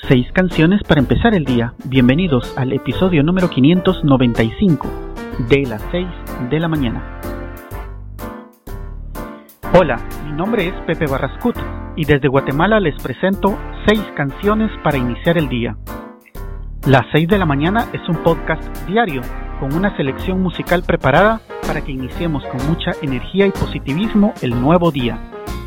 6 canciones para empezar el día. Bienvenidos al episodio número 595 de las 6 de la mañana. Hola, mi nombre es Pepe Barrascut y desde Guatemala les presento 6 canciones para iniciar el día. Las 6 de la mañana es un podcast diario con una selección musical preparada para que iniciemos con mucha energía y positivismo el nuevo día.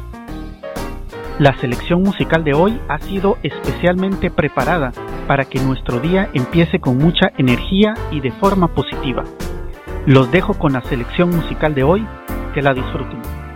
La selección musical de hoy ha sido especialmente preparada para que nuestro día empiece con mucha energía y de forma positiva. Los dejo con la selección musical de hoy, que la disfruten.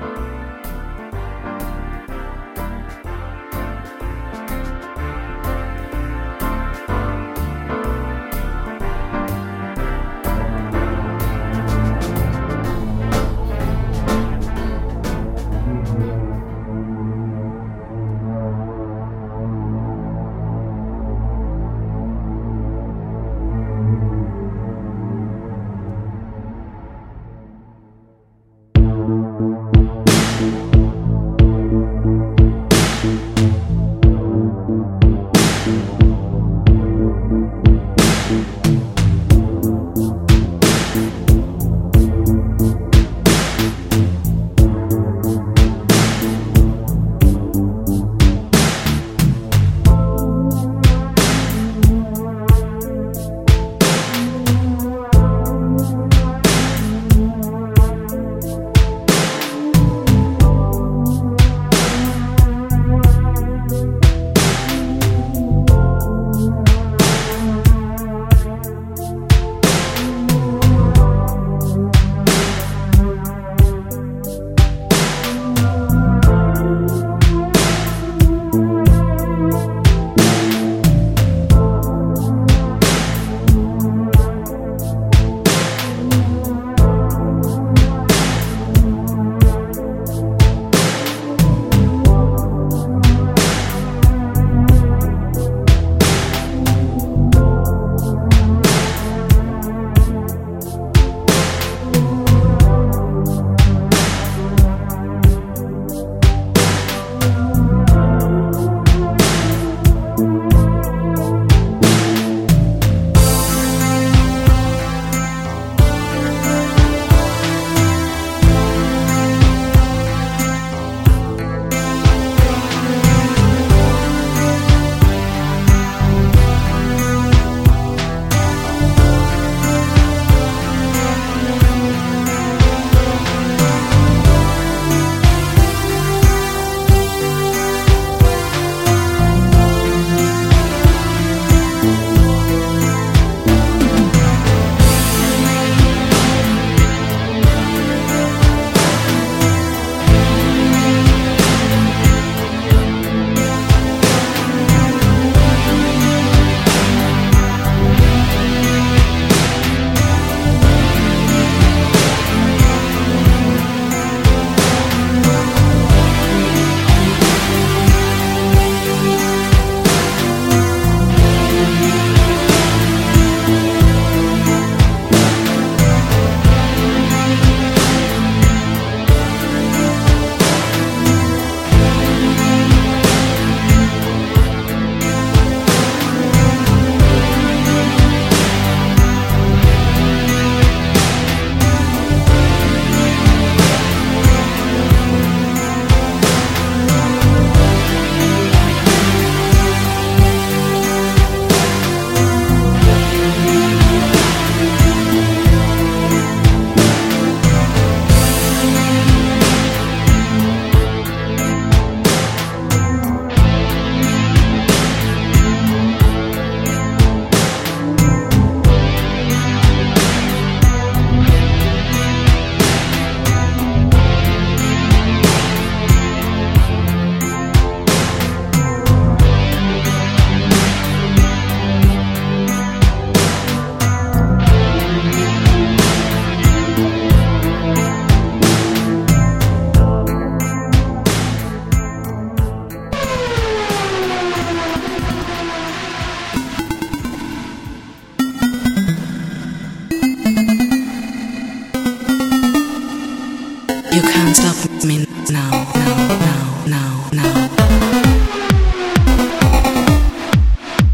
You can't stop me now.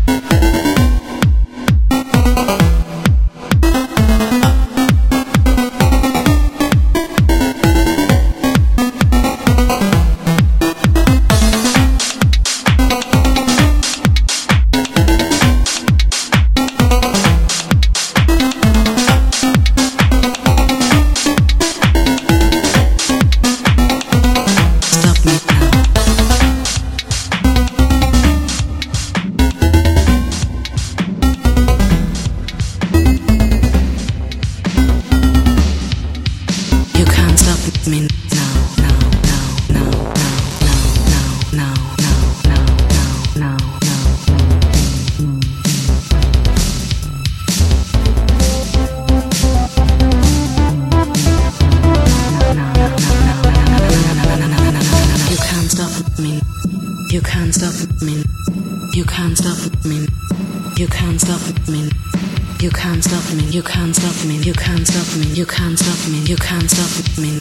me now, now, now, now, now, now, now, now, now, now. You can't stop me. You can't stop me. You can't stop me. You can't stop me. You can't stop me. You can't stop me. You can't stop me. You can't stop me. You can't stop me.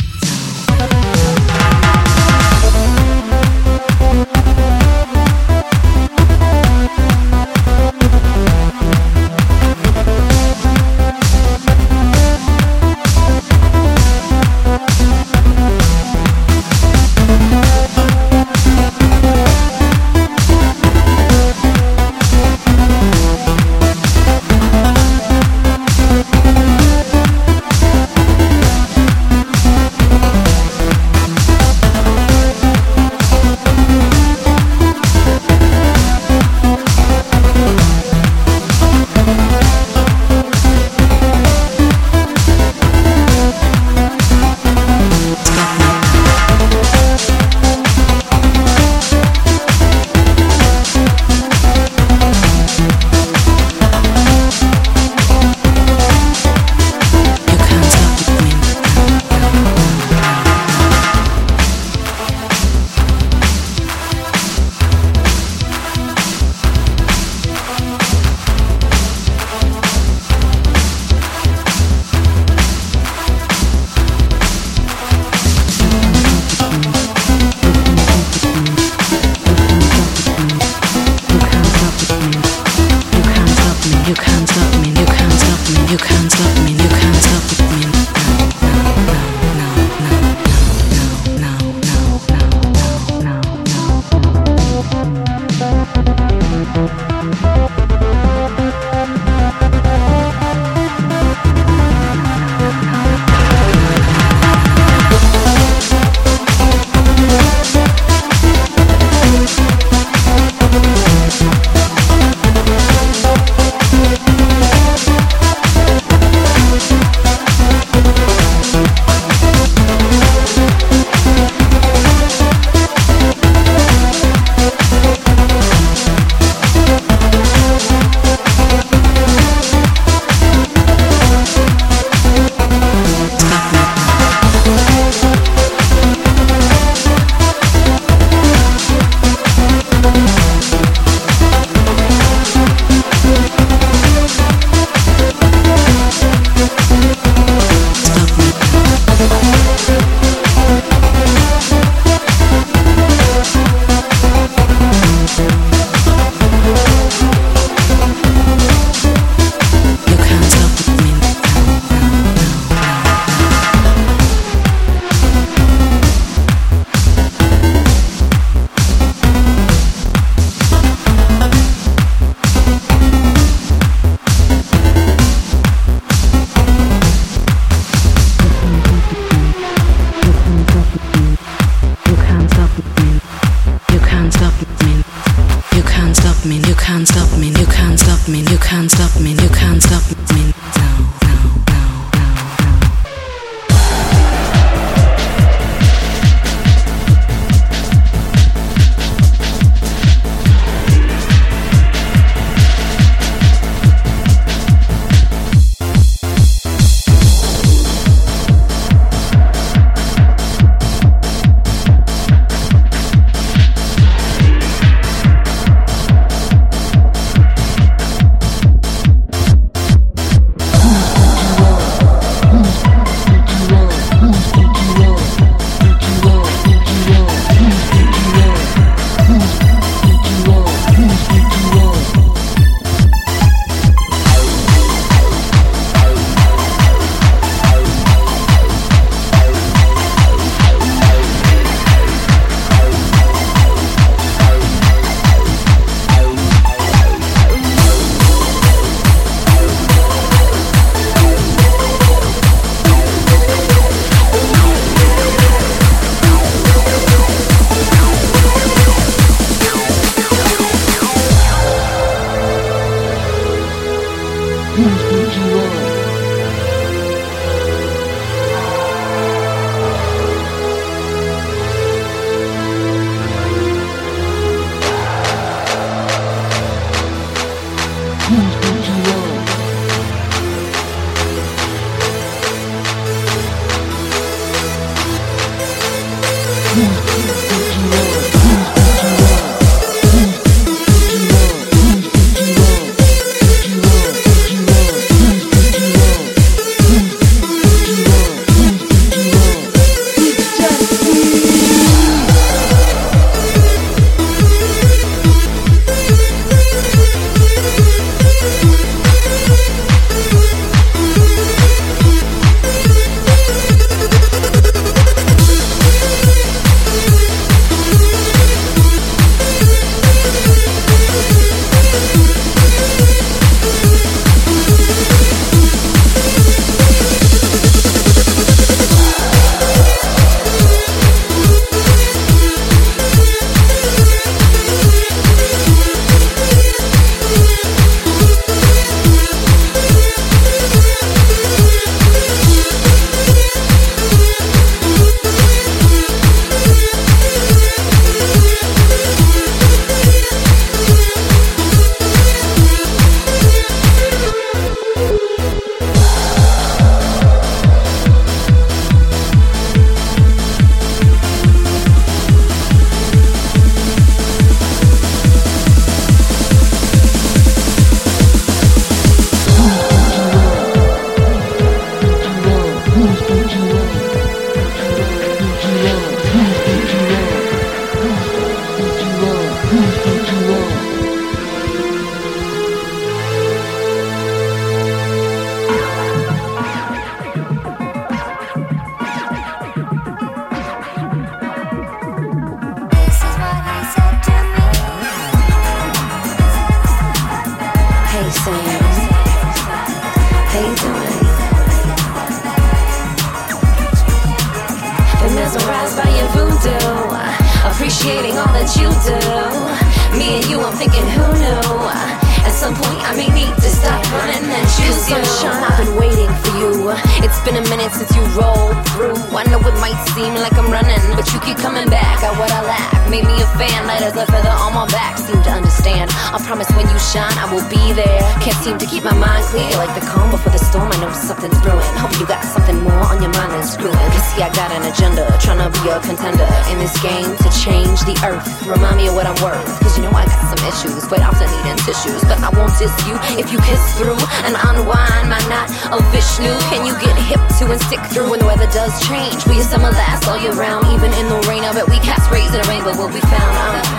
Appreciating all that you do. Me and you, I'm thinking, who knew? At some point, I may need to stop running and choose you. Sunshine, I've been waiting for you. It's been a minute since you rolled through. I know it might seem like I'm running, but you keep coming back. Got what I lack. Made me a fan, light as a feather on my back. Seem to understand. I promise when you shine, I will be there. Can't seem to keep my mind clear, like the calm before the storm. I know something's brewing. Hope you got something more on your mind than screwing. Cause see, I got an agenda, trying to be a contender in this game to change the earth. Remind me of what I'm worth, cause you know I got some issues, quite often needing tissues. But I won't diss you if you kiss through and unwind my knot of Vishnu. Can you get hip to and stick through when the weather does change? Will your summer last all year round, even in the rain? I bet we cast rays in the rainbow will be found.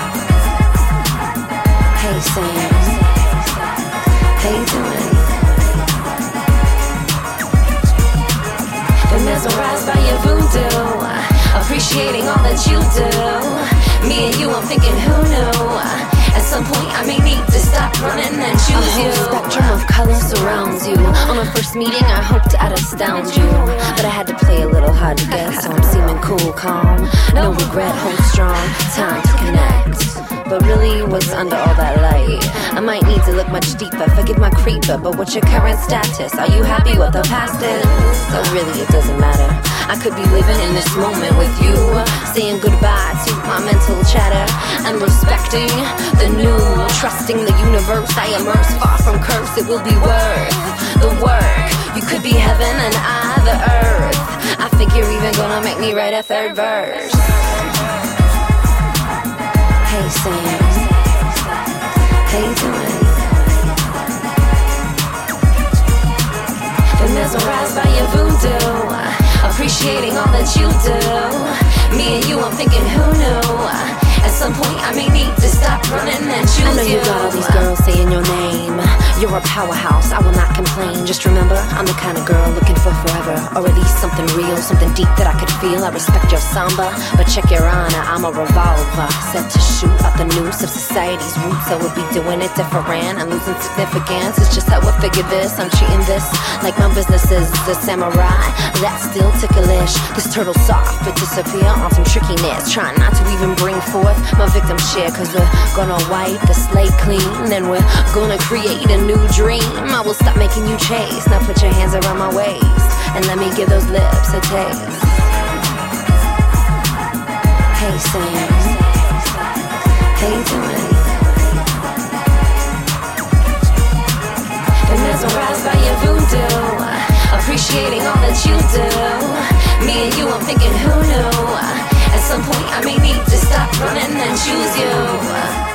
Hey Sam, how you doing? Been mesmerized by your voodoo, appreciating all that you do. Me and you, I'm thinking, who knew? At some point, I may need to stop running and choose you. A whole spectrum of color surrounds you. On our first meeting, I hoped I'd astound you, but I had to play a little hard to get, so I'm seeming cool, calm, no regret, hold strong, time to connect. But really, what's under all that light? I might need to look much deeper, forgive my creeper, but what's your current status? Are you happy with the past is? So really, it doesn't matter. I could be living in this moment with you, saying goodbye to my mental chatter, and respecting the new, trusting the universe I immerse, far from curse, it will be worth the work. You could be heaven and I the earth. I think you're even gonna make me write a third verse. Hey Sam, how you doing? Been mesmerized by your voodoo, appreciating all that you do. Me and you, I'm thinking, who knew? At some point, I may need to stop running and choose you. I know you got all these girls saying your name. You're a powerhouse, I will not complain. Just remember, I'm the kind of girl looking for forever, or at least something real, something deep that I could feel. I respect your samba, but check your honor, I'm a revolver, set to shoot out the noose of society's roots. I would be doing it different and losing significance. It's just how I figure this. I'm treating this like my business is the samurai. That's still ticklish. This turtle soft, but disappear on some trickiness. Trying not to even bring forth my victim share, cause we're gonna wipe the slate clean, then we're gonna create a new dream. I will stop making you chase. Now put your hands around my waist and let me give those lips a taste. Hey Sam, how you doing? Been mesmerized by your voodoo, appreciating all that you do. Me and you, I'm thinking, who knew? At some point, I may need to stop running and choose you.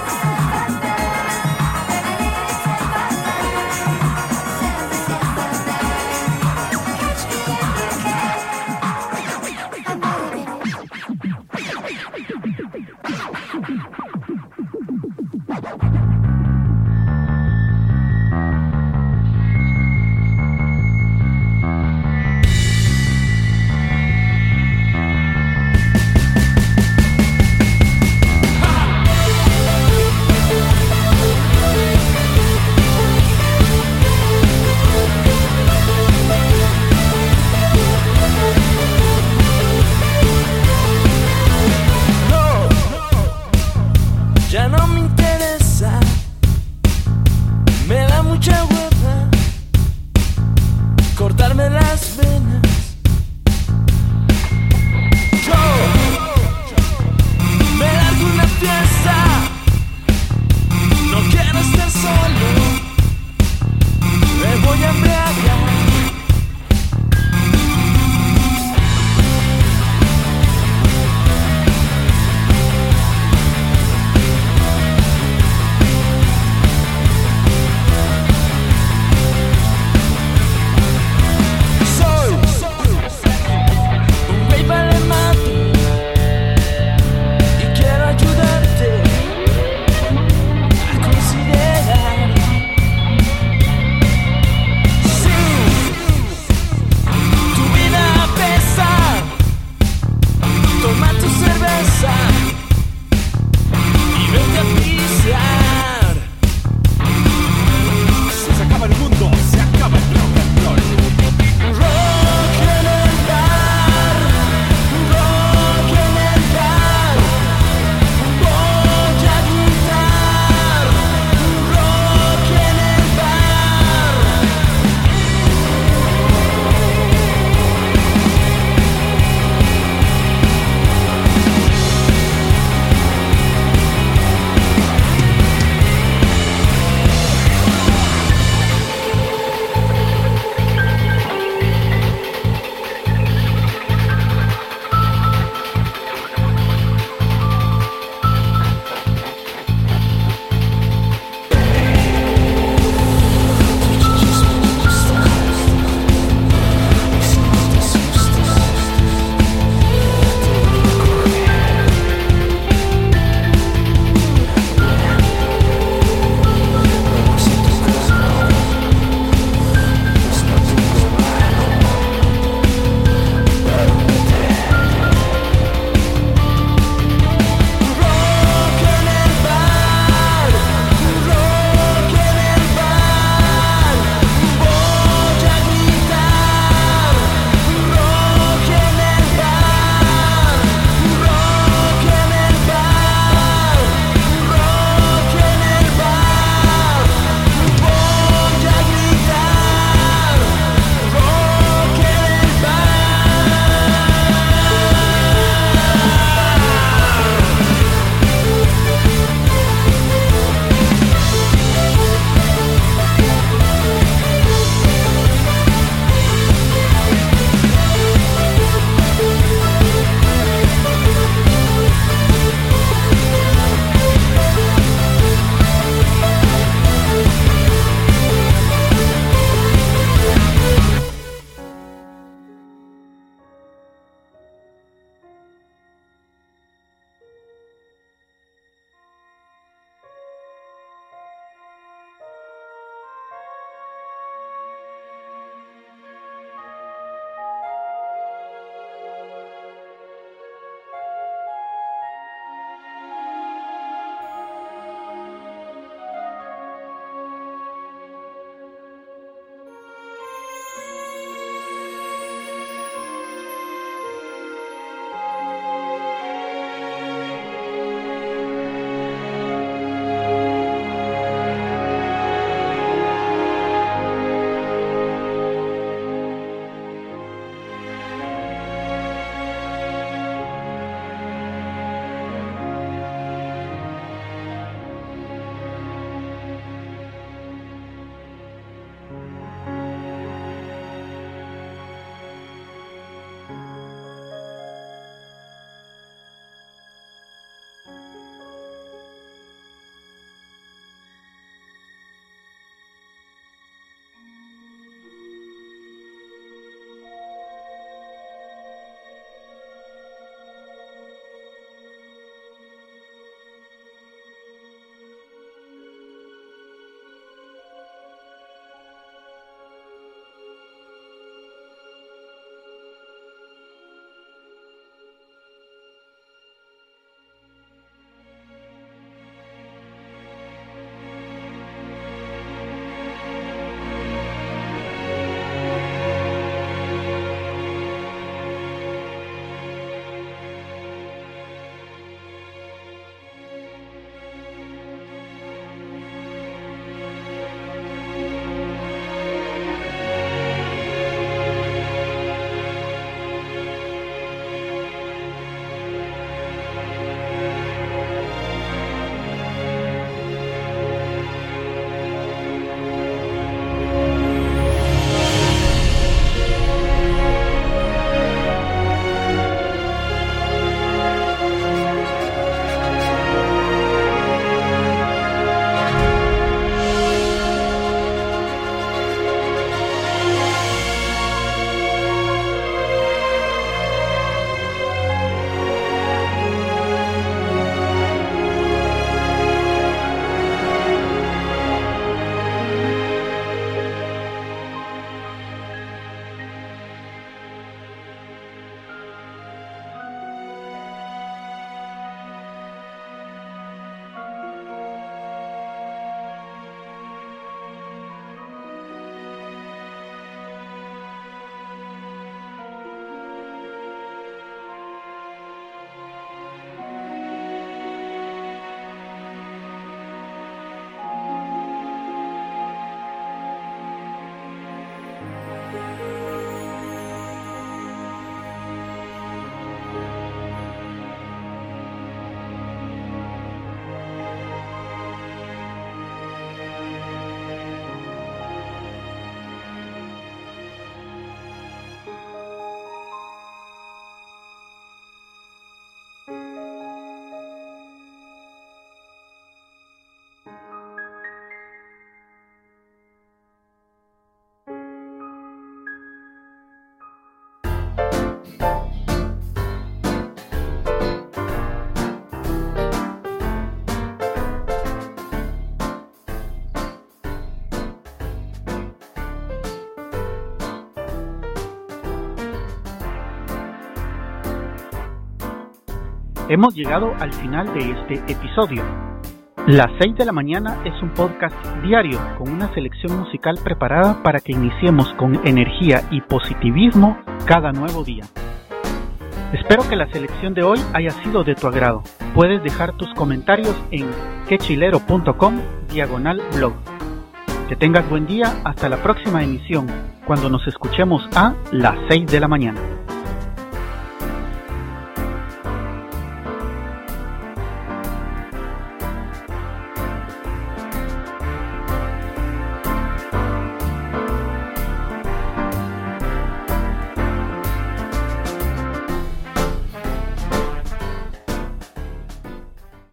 Hemos llegado al final de este episodio. Las 6 de la mañana es un podcast diario con una selección musical preparada para que iniciemos con energía y positivismo cada nuevo día. Espero que la selección de hoy haya sido de tu agrado. Puedes dejar tus comentarios en quechilero.com/blog. Que tengas buen día hasta la próxima emisión, cuando nos escuchemos a las 6 de la mañana.